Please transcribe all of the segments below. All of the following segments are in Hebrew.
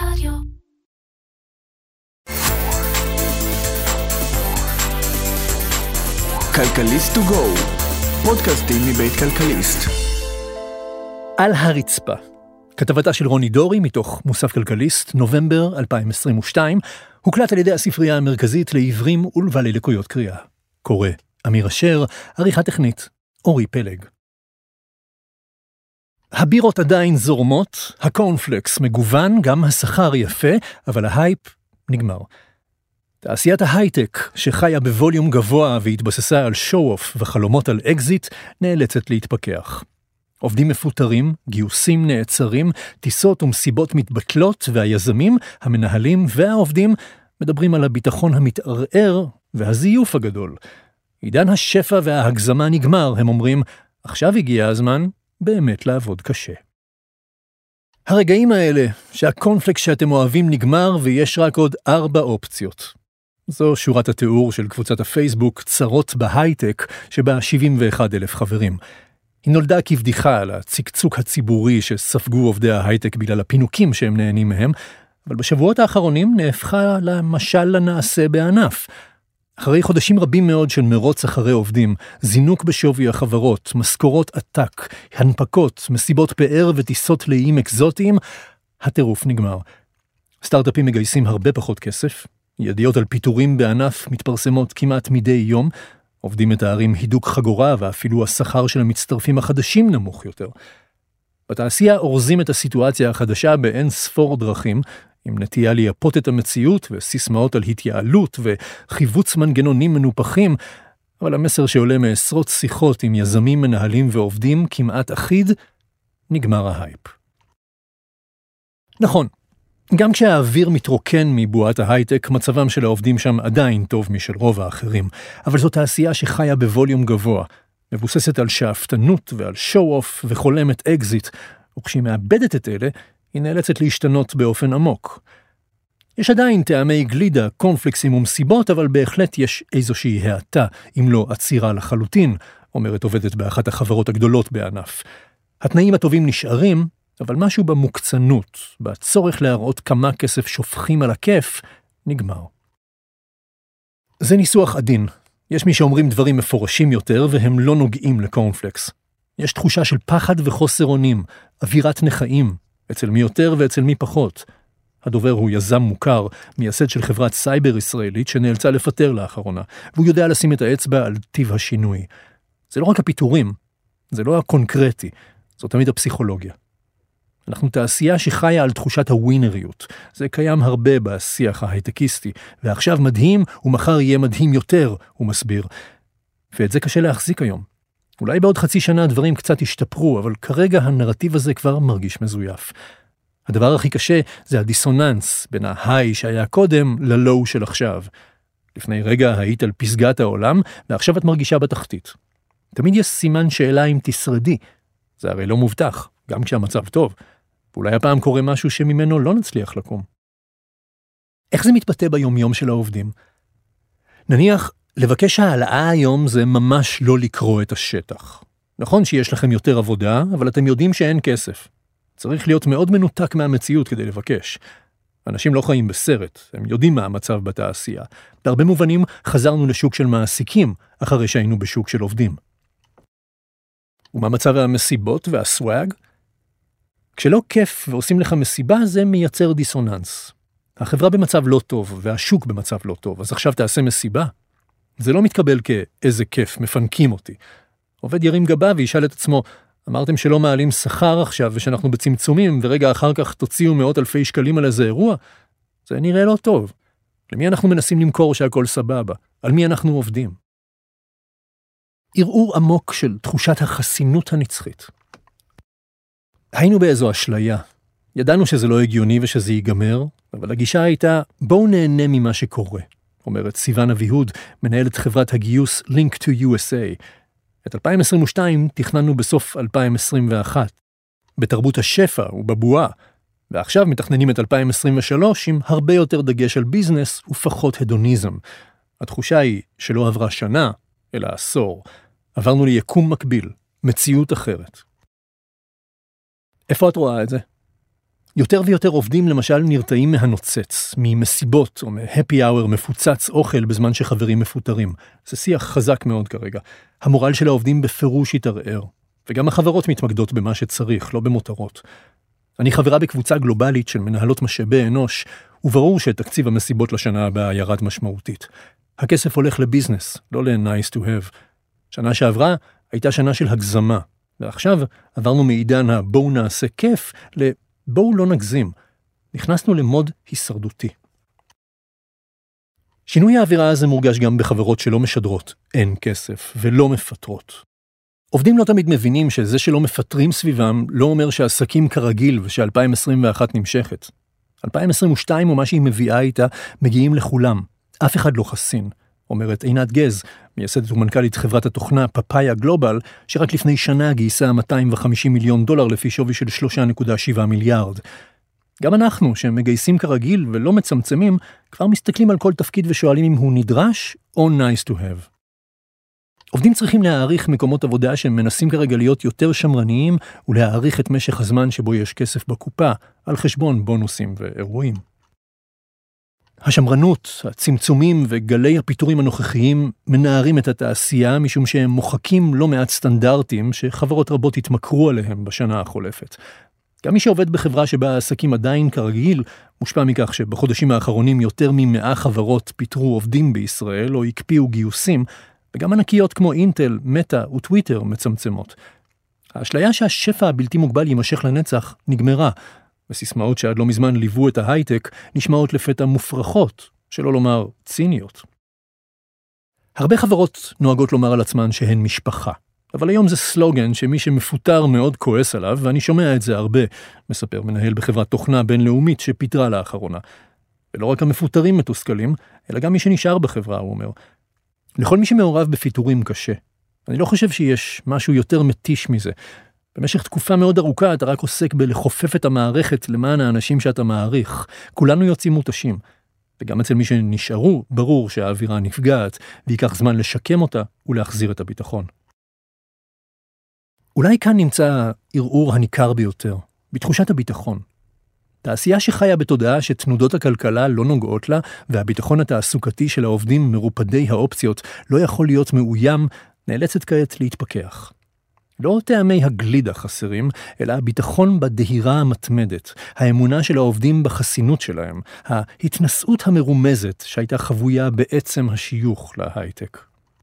רדיו. כלכליסט טו גו, פודקאסטים מבית כלכליסט. על הרצפה, כתבתה של רוני דורי מתוך מוסף כלכליסט, נובמבר 2022, הוקלט על ידי הספרייה המרכזית לעיוורים ולבעלי לקויות קריאה. קורא אמיר אשר, עריכה טכנית אורי פלג. הבירות עדיין זורמות, הקורנפלקס מגוון, גם השכר יפה, אבל ההייפ נגמר. תעשיית ההייטק, שחיה בווליום גבוה והתבססה על שואו-אוף וחלומות על אקזיט, נאלצת להתפכח. עובדים מפוטרים, גיוסים נעצרים, טיסות ומסיבות מתבטלות, והיזמים, המנהלים והעובדים מדברים על הביטחון המתערער והזיוף הגדול. עידן השפע וההגזמה נגמר, הם אומרים, עכשיו הגיע הזמן באמת לעבוד קשה. הרגעים האלה שהקונפליקט שאתם אוהבים נגמר ויש רק עוד 4 אופציות. זו שורת התיאור של קבוצת הפייסבוק צרות בהייטק שבה 71,000 חברים. היא נולדה כבדיחה על הצקצוק הציבורי שספגו עובדי ההייטק בגלל הפינוקים שהם נהנים מהם, אבל בשבועות האחרונים נהפכה למשל לנעשה בענף. אחרי חודשים רבים מאוד של מרוץ אחרי עובדים, זינוק בשווי החברות, משכורות עתק, הנפקות, מסיבות פאר וטיסות לאיים אקזוטיים, הטירוף נגמר. סטארט-אפים מגייסים הרבה פחות כסף, ידיעות על פיטורים בענף מתפרסמות כמעט מדי יום, עובדים מתארים הידוק חגורה ואפילו השכר של המצטרפים החדשים נמוך יותר. בתעשייה אורזים את הסיטואציה החדשה באין ספור דרכים, עם נטייה לייפות את המציאות וסיסמאות על התייעלות וחיווץ מנגנונים מנופחים, אבל המסר שעולה מעשרות שיחות עם יזמים, מנהלים ועובדים כמעט אחיד, נגמר ההייפ. נכון, גם כשהאוויר מתרוקן מבועת ההייטק, מצבם של העובדים שם עדיין טוב משל רוב האחרים, אבל זו תעשייה שחיה בווליום גבוה, מבוססת על שאפתנות ועל שואו-אוף וחולמת אקזיט, וכשהיא מאבדת את אלה, היא נאלצת להשתנות באופן עמוק. יש עדיין טעמי גלידה, קונפליקסים ומסיבות, אבל בהחלט יש איזושהי האטה, אם לא עצירה לחלוטין, אומרת עובדת באחת החברות הגדולות בענף. התנאים הטובים נשארים, אבל משהו במוקצנות, בצורך להראות כמה כסף שופכים על הכיף, נגמר. זה ניסוח עדין. יש מי שאומרים דברים מפורשים יותר, והם לא נוגעים לקורנפלקס. יש תחושה של פחד וחוסר אונים, אווירת נחיים, אצל מי יותר ואצל מי פחות. הדובר הוא יזם מוכר, מייסד של חברת סייבר ישראלית שנאלצה לפטר לאחרונה, והוא יודע לשים את האצבע על טיב השינוי. זה לא רק הפיטורים, זה לא הקונקרטי, זו תמיד הפסיכולוגיה. אנחנו תעשייה שחיה על תחושת הווינריות. זה קיים הרבה בשיח ההייטקיסטי, ועכשיו מדהים ומחר יהיה מדהים יותר, הוא מסביר. ואת זה קשה להחזיק היום. אולי בעוד חצי שנה הדברים קצת ישתפרו, אבל כרגע הנרטיב הזה כבר מרגיש מזויף. הדבר הכי קשה זה הדיסוננס בין ההיי שהיה קודם ללואו של עכשיו. לפני רגע היית על פסגת העולם, ועכשיו את מרגישה בתחתית. תמיד יש סימן שאלה אם תשרדי. זה הרי לא מובטח, גם כשהמצב טוב. ואולי הפעם קורה משהו שממנו לא נצליח לקום. איך זה מתבטא ביום-יום של העובדים? נניח, לבקש העלאה היום זה ממש לא לקרוא את השטח. נכון שיש לכם יותר עבודה, אבל אתם יודעים שאין כסף. צריך להיות מאוד מנותק מהמציאות כדי לבקש. אנשים לא חיים בסרט, הם יודעים מה המצב בתעשייה. בהרבה מובנים חזרנו לשוק של מעסיקים, אחרי שהיינו בשוק של עובדים. ומה מצב המסיבות והסוואג? כשלא כיף ועושים לך מסיבה, זה מייצר דיסוננס. החברה במצב לא טוב, והשוק במצב לא טוב, אז עכשיו תעשה מסיבה. זה לא מתקבל כאיזה כיף, מפנקים אותי. עובד ירים גבה וישאל את עצמו, אמרתם שלא מעלים שכר עכשיו ושאנחנו בצמצומים, ורגע אחר כך תוציאו מאות אלפי שקלים על איזה אירוע? זה נראה לא טוב. למי אנחנו מנסים למכור שהכל סבבה? על מי אנחנו עובדים? ערעור עמוק של תחושת החסינות הנצחית. היינו באיזו אשליה. ידענו שזה לא הגיוני ושזה ייגמר, אבל הגישה הייתה, בואו נהנה ממה שקורה. אומרת סיוון אביהוד, מנהלת חברת הגיוס Link to USA. את 2022 תכננו בסוף 2021, בתרבות השפע ובבועה, ועכשיו מתכננים את 2023 עם הרבה יותר דגש על ביזנס ופחות הדוניזם. התחושה היא שלא עברה שנה, אלא עשור. עברנו ליקום מקביל, מציאות אחרת. איפה את רואה את זה? יותר ויותר עובדים למשל נרתעים מהנוצץ, ממסיבות או מהפי אאואר מפוצץ אוכל בזמן שחברים מפוטרים. זה שיח חזק מאוד כרגע. המורל של העובדים בפירוש יתערער. וגם החברות מתמקדות במה שצריך, לא במותרות. אני חברה בקבוצה גלובלית של מנהלות משאבי אנוש, וברור שתקציב המסיבות לשנה הבאה ירד משמעותית. הכסף הולך לביזנס, לא ל-nice to have. שנה שעברה הייתה שנה של הגזמה, ועכשיו עברנו מעידן הבואו נעשה כיף לבואו לא נגזים. נכנסנו למוד הישרדותי. שינוי האווירה הזה מורגש גם בחברות שלא משדרות, אין כסף ולא מפטרות. עובדים לא תמיד מבינים שזה שלא מפטרים סביבם לא אומר שהעסקים כרגיל וש-2021 נמשכת. 2022 ומה שהיא מביאה איתה מגיעים לכולם. אף אחד לא חסין. אומרת עינת גז, מייסדת ומנכ"לית חברת התוכנה פאפאיה גלובל, שרק לפני שנה גייסה $250 מיליון לפי שווי של 3.7 מיליארד. גם אנחנו, שמגייסים כרגיל ולא מצמצמים, כבר מסתכלים על כל תפקיד ושואלים אם הוא נדרש או nice to have. עובדים צריכים להעריך מקומות עבודה שהם מנסים כרגע להיות יותר שמרניים, ולהעריך את משך הזמן שבו יש כסף בקופה, על חשבון בונוסים ואירועים. השמרנות, הצמצומים וגלי הפיטורים הנוכחיים מנערים את התעשייה, משום שהם מוחקים לא מעט סטנדרטים שחברות רבות התמכרו עליהם בשנה החולפת. גם מי שעובד בחברה שבה העסקים עדיין כרגיל, מושפע מכך שבחודשים האחרונים יותר מ100 חברות פיטרו עובדים בישראל או הקפיאו גיוסים, וגם ענקיות כמו אינטל, מטא וטוויטר מצמצמות. האשליה שהשפע הבלתי מוגבל יימשך לנצח נגמרה, וסיסמאות שעד לא מזמן ליוו את ההייטק נשמעות לפתע מופרכות, שלא לומר ציניות. הרבה חברות נוהגות לומר על עצמן שהן משפחה, אבל היום זה סלוגן שמי שמפוטר מאוד כועס עליו, ואני שומע את זה הרבה, מספר מנהל בחברת תוכנה בינלאומית שפיטרה לאחרונה. ולא רק המפוטרים מתוסכלים, אלא גם מי שנשאר בחברה, הוא אומר. לכל מי שמעורב בפיטורים קשה. אני לא חושב שיש משהו יותר מתיש מזה. במשך תקופה מאוד ארוכה אתה רק עוסק בלחופף את המערכת למען האנשים שאתה מעריך. כולנו יוצאים מותשים. וגם אצל מי שנשארו, ברור שהאווירה נפגעת, ויקח זמן לשקם אותה ולהחזיר את הביטחון. אולי כאן נמצא ערעור הניכר ביותר, בתחושת הביטחון. תעשייה שחיה בתודעה שתנודות הכלכלה לא נוגעות לה, והביטחון התעסוקתי של העובדים מרופדי האופציות לא יכול להיות מאוים, נאלצת כעת להתפכח. לא טעמי הגלידה חסרים, אלא הביטחון בדהירה המתמדת, האמונה של העובדים בחסינות שלהם, ההתנסות המרומזת שהייתה חבויה בעצם השיוך להייטק.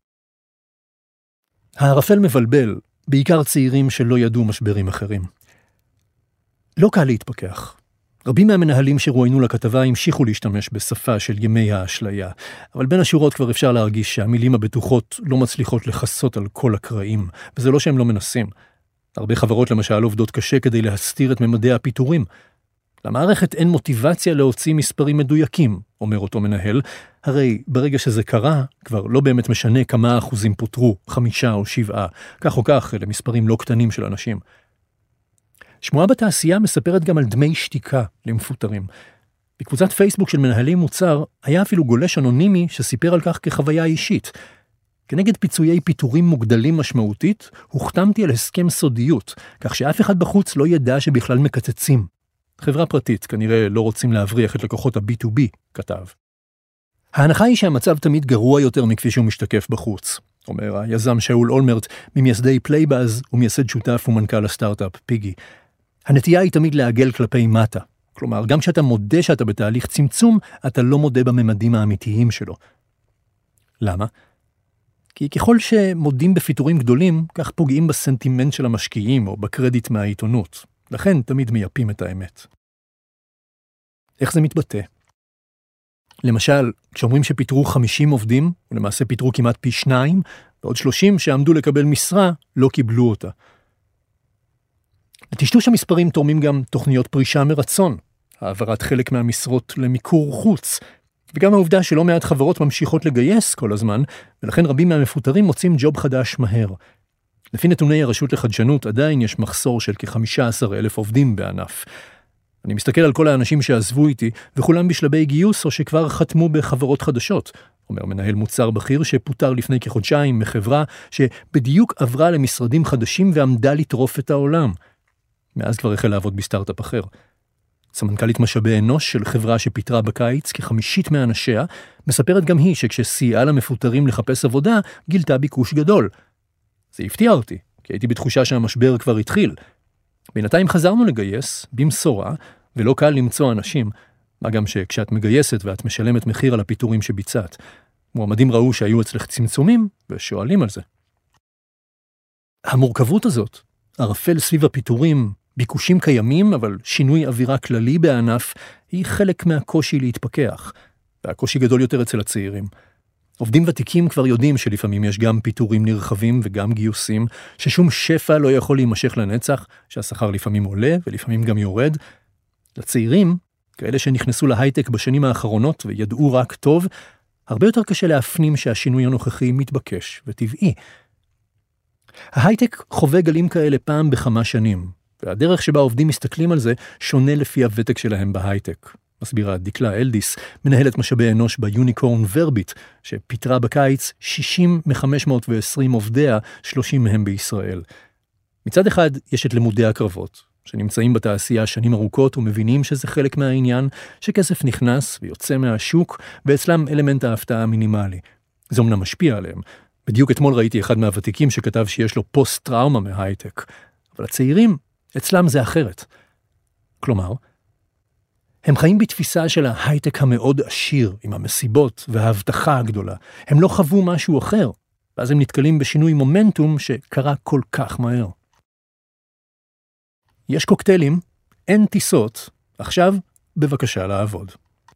הערפל מבלבל, בעיקר צעירים שלא ידעו משברים אחרים. לא קל להתפכח. רבים מהמנהלים שרואיינו לכתבה המשיכו להשתמש בשפה של ימי האשליה, אבל בין השורות כבר אפשר להרגיש שהמילים הבטוחות לא מצליחות לחסות על כל הקרעים, וזה לא שהם לא מנסים. הרבה חברות למשל עובדות קשה כדי להסתיר את ממדי הפיטורים. למערכת אין מוטיבציה להוציא מספרים מדויקים, אומר אותו מנהל, הרי ברגע שזה קרה, כבר לא באמת משנה כמה אחוזים פוטרו, 5 או 7, כך או כך, אלה מספרים לא קטנים של אנשים. שמועה בתעשייה מספרת גם על דמי שתיקה למפוטרים. בקבוצת פייסבוק של מנהלי מוצר, היה אפילו גולש אנונימי שסיפר על כך כחוויה אישית. כנגד פיצויי פיטורים מוגדלים משמעותית, הוחתמתי על הסכם סודיות, כך שאף אחד בחוץ לא ידע שבכלל מקצצים. חברה פרטית, כנראה לא רוצים להבריח את לקוחות ה-B2B, כתב. ההנחה היא שהמצב תמיד גרוע יותר מכפי שהוא משתקף בחוץ. אומר היזם שאול אולמרט, ממייסדי פלייבאז ומייסד שותף ומנכ"ל הסטארט-אפ פיגי. הנטייה היא תמיד לעגל כלפי מטה. כלומר, גם כשאתה מודה שאתה בתהליך צמצום, אתה לא מודה בממדים האמיתיים שלו. למה? כי ככל שמודים בפיטורים גדולים, כך פוגעים בסנטימנט של המשקיעים או בקרדיט מהעיתונות. לכן תמיד מייפים את האמת. איך זה מתבטא? למשל, כשאומרים שפיטרו 50 עובדים, ולמעשה פיטרו כמעט פי 2, ועוד 30 שעמדו לקבל משרה, לא קיבלו אותה. לטשטוש המספרים תורמים גם תוכניות פרישה מרצון, העברת חלק מהמשרות למיקור חוץ, וגם העובדה שלא מעט חברות ממשיכות לגייס כל הזמן, ולכן רבים מהמפוטרים מוצאים ג'וב חדש מהר. לפי נתוני הרשות לחדשנות, עדיין יש מחסור של כ-15,000 עובדים בענף. אני מסתכל על כל האנשים שעזבו איתי, וכולם בשלבי גיוס או שכבר חתמו בחברות חדשות, אומר מנהל מוצר בכיר שפוטר לפני כחודשיים מחברה שבדיוק עברה למשרדים חדשים ועמדה לטרוף את העולם. מאז כבר החל לעבוד בסטארט-אפ אחר. סמנכ"לית משאבי אנוש של חברה שפיטרה בקיץ כ50% מאנשיה, מספרת גם היא שכשסייעה למפוטרים לחפש עבודה, גילתה ביקוש גדול. זה הפתיע אותי, כי הייתי בתחושה שהמשבר כבר התחיל. בינתיים חזרנו לגייס, במשורה, ולא קל למצוא אנשים, מה גם שכשאת מגייסת ואת משלמת מחיר על הפיטורים שביצעת. מועמדים ראו שהיו אצלך צמצומים, ושואלים על זה. המורכבות הזאת, ערפל סביב הפיטורים, ביקושים קיימים, אבל שינוי אווירה כללי בענף, היא חלק מהקושי להתפכח, והקושי גדול יותר אצל הצעירים. עובדים ותיקים כבר יודעים שלפעמים יש גם פיטורים נרחבים וגם גיוסים, ששום שפע לא יכול להימשך לנצח, שהשכר לפעמים עולה ולפעמים גם יורד. לצעירים, כאלה שנכנסו להייטק בשנים האחרונות וידעו רק טוב, הרבה יותר קשה להפנים שהשינוי הנוכחי מתבקש וטבעי. ההייטק חווה גלים כאלה פעם בכמה שנים, והדרך שבה עובדים מסתכלים על זה שונה לפי הוותק שלהם בהייטק. מסבירה דקלה אלדיס, מנהלת משאבי אנוש ביוניקורן ורביט, שפיטרה בקיץ 60 מ-520 עובדיה, 30 מהם בישראל. מצד אחד יש את לימודי הקרבות, שנמצאים בתעשייה שנים ארוכות ומבינים שזה חלק מהעניין, שכסף נכנס ויוצא מהשוק, ואצלם אלמנט ההפתעה המינימלי. זה אומנם משפיע עליהם. בדיוק אתמול ראיתי אחד מהוותיקים שכתב שיש לו פוסט-טראומה מהייטק. אבל הצעירים, אצלם זה אחרת. כלומר, הם חיים בתפיסה של ההייטק המאוד עשיר, עם המסיבות וההבטחה הגדולה. הם לא חוו משהו אחר, ואז הם נתקלים בשינוי מומנטום שקרה כל כך מהר. יש קוקטיילים, אין טיסות, עכשיו בבקשה לעבוד.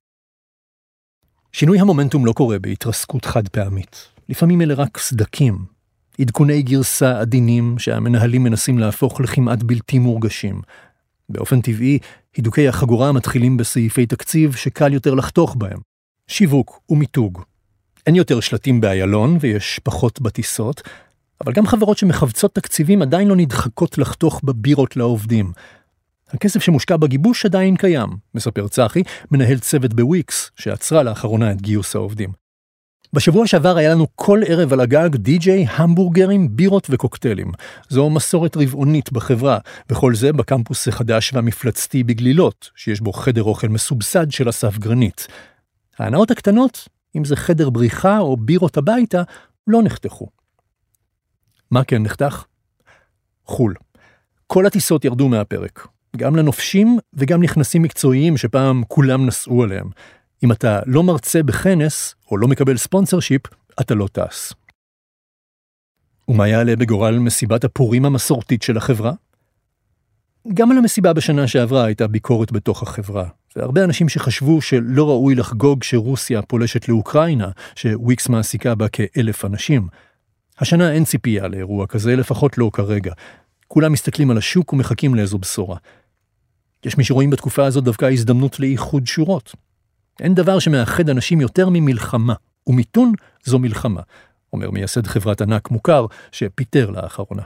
שינוי המומנטום לא קורה בהתרסקות חד פעמית. לפעמים אלה רק סדקים, עדכוני גרסה עדינים שהמנהלים מנסים להפוך לכמעט בלתי מורגשים. באופן טבעי, הידוקי החגורה מתחילים בסעיפי תקציב שקל יותר לחתוך בהם. שיווק ומיתוג. אין יותר שלטים באיילון ויש פחות בטיסות, אבל גם חברות שמחבצות תקציבים עדיין לא נדחקות לחתוך בבירות לעובדים. הכסף שמושקע בגיבוש עדיין קיים, מספר צחי, מנהל צוות בוויקס, שעצרה לאחרונה את גיוס העובדים. בשבוע שעבר היה לנו כל ערב על הגג די-ג'יי, המבורגרים, בירות וקוקטיילים. זו מסורת רבעונית בחברה, וכל זה בקמפוס החדש והמפלצתי בגלילות, שיש בו חדר אוכל מסובסד של אסף גרנית. ההנאות הקטנות, אם זה חדר בריחה או בירות הביתה, לא נחתכו. מה כן נחתך? חול. כל הטיסות ירדו מהפרק. גם לנופשים וגם נכנסים מקצועיים שפעם כולם נסעו עליהם. אם אתה לא מרצה בכנס או לא מקבל ספונסרשיפ, אתה לא טס. ומה יעלה בגורל מסיבת הפורים המסורתית של החברה? גם על המסיבה בשנה שעברה הייתה ביקורת בתוך החברה. והרבה אנשים שחשבו שלא ראוי לחגוג שרוסיה פולשת לאוקראינה, שוויקס מעסיקה בה כ1,000 אנשים. השנה אין ציפייה לאירוע כזה, לפחות לא כרגע. כולם מסתכלים על השוק ומחכים לאיזו בשורה. יש מי שרואים בתקופה הזאת דווקא הזדמנות לאיחוד שורות. אין דבר שמאחד אנשים יותר ממלחמה, ומיתון זו מלחמה, אומר מייסד חברת ענק מוכר שפיטר לאחרונה.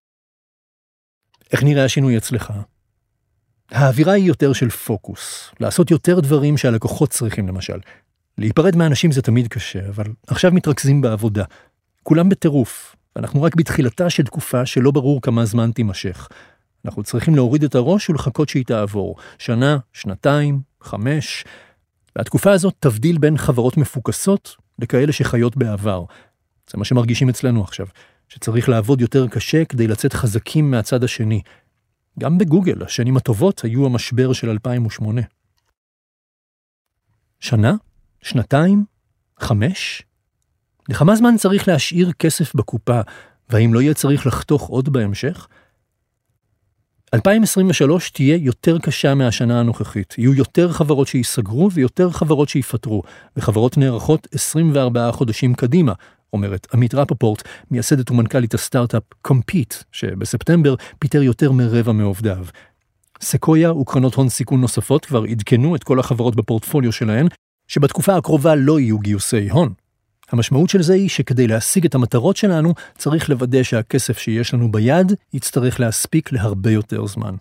איך נראה השינוי אצלך? האווירה היא יותר של פוקוס, לעשות יותר דברים שהלקוחות צריכים למשל. להיפרד מהאנשים זה תמיד קשה, אבל עכשיו מתרכזים בעבודה. כולם בטירוף, ואנחנו רק בתחילתה של תקופה שלא ברור כמה זמן תימשך. אנחנו צריכים להוריד את הראש ולחכות שהיא תעבור. שנה, שנתיים, 5. והתקופה הזאת תבדיל בין חברות מפוקסות לכאלה שחיות בעבר. זה מה שמרגישים אצלנו עכשיו, שצריך לעבוד יותר קשה כדי לצאת חזקים מהצד השני. גם בגוגל, השנים הטובות היו המשבר של 2008. שנה? שנתיים? 5? לכמה זמן צריך להשאיר כסף בקופה, והאם לא יהיה צריך לחתוך עוד בהמשך? 2023 תהיה יותר קשה מהשנה הנוכחית. יהיו יותר חברות שיסגרו ויותר חברות שיפטרו, וחברות נערכות 24 חודשים קדימה, אומרת עמית רפפורט, מייסדת ומנכ"לית הסטארט-אפ Compete, שבספטמבר פיטר יותר מרבע מעובדיו. סקויה וקרנות הון סיכון נוספות כבר עדכנו את כל החברות בפורטפוליו שלהן, שבתקופה הקרובה לא יהיו גיוסי הון. המשמעות של זה היא שכדי להשיג את המטרות שלנו, צריך לוודא שהכסף שיש לנו ביד יצטרך להספיק להרבה יותר זמן.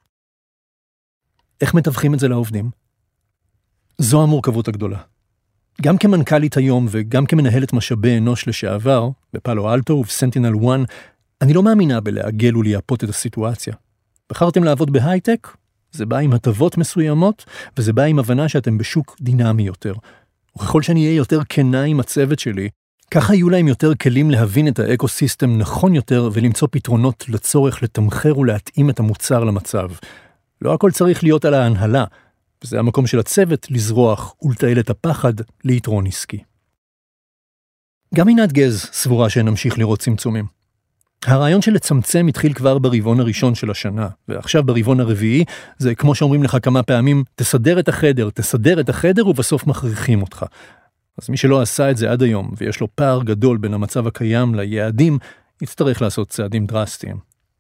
איך מתווכים את זה לעובדים? זו המורכבות הגדולה. גם כמנכ"לית היום וגם כמנהלת משאבי אנוש לשעבר, בפאלו אלטו ובסנטינל 1, אני לא מאמינה בלהגל ולייפות את הסיטואציה. בחרתם לעבוד בהייטק? זה בא עם הטבות מסוימות, וזה בא עם הבנה שאתם בשוק דינמי יותר. וככל שאני אהיה יותר כנה עם הצוות שלי, ככה יהיו להם יותר כלים להבין את האקוסיסטם נכון יותר, ולמצוא פתרונות לצורך לתמחר ולהתאים את המוצר למצב. לא הכל צריך להיות על ההנהלה, וזה המקום של הצוות לזרוח ולתעל את הפחד ליתרון עסקי. גם עינת גז סבורה שנמשיך לראות צמצומים. הרעיון של לצמצם התחיל כבר ברבעון הראשון של השנה, ועכשיו ברבעון הרביעי זה כמו שאומרים לך כמה פעמים, תסדר את החדר ובסוף מכריחים אותך. אז מי שלא עשה את זה עד היום, ויש לו פער גדול בין המצב הקיים ליעדים, יצטרך לעשות צעדים דרסטיים.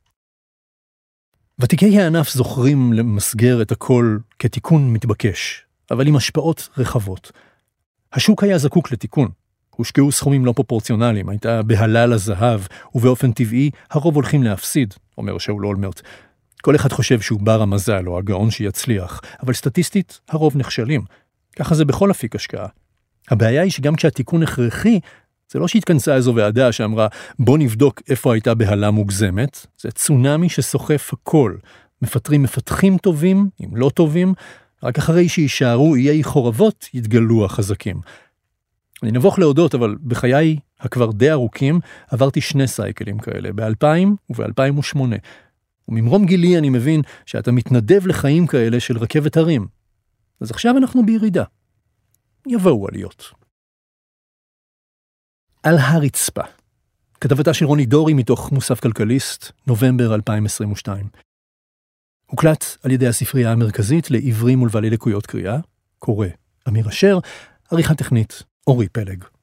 ותיקי הענף זוכרים למסגר את הכל כתיקון מתבקש, אבל עם השפעות רחבות. השוק היה זקוק לתיקון. הושקעו סכומים לא פרופורציונליים, הייתה בהלה לזהב, ובאופן טבעי הרוב הולכים להפסיד, אומר שאול אולמרט. כל אחד חושב שהוא בר המזל או הגאון שיצליח, אבל סטטיסטית הרוב נכשלים. ככה זה בכל אפיק השקעה. הבעיה היא שגם כשהתיקון הכרחי, זה לא שהתכנסה איזו ועדה שאמרה, בוא נבדוק איפה הייתה בהלה מוגזמת, זה צונמי שסוחף הכל. מפטרים מפתחים טובים, אם לא טובים, רק אחרי שישארו איי חורבות יתגלו החזקים. אני נבוך להודות, אבל בחיי הכבר די ארוכים, עברתי 2 סייקלים כאלה, ב-2000 וב-2008. וממרום גילי אני מבין שאתה מתנדב לחיים כאלה של רכבת הרים. אז עכשיו אנחנו בירידה. יבואו עליות. על הרצפה. כתבתה של רוני דורי מתוך מוסף כלכליסט, נובמבר 2022. הוקלט על ידי הספרייה המרכזית לעיוורים ולבעלי לקויות קריאה, קורא אמיר אשר, עריכה טכנית אורי פלג.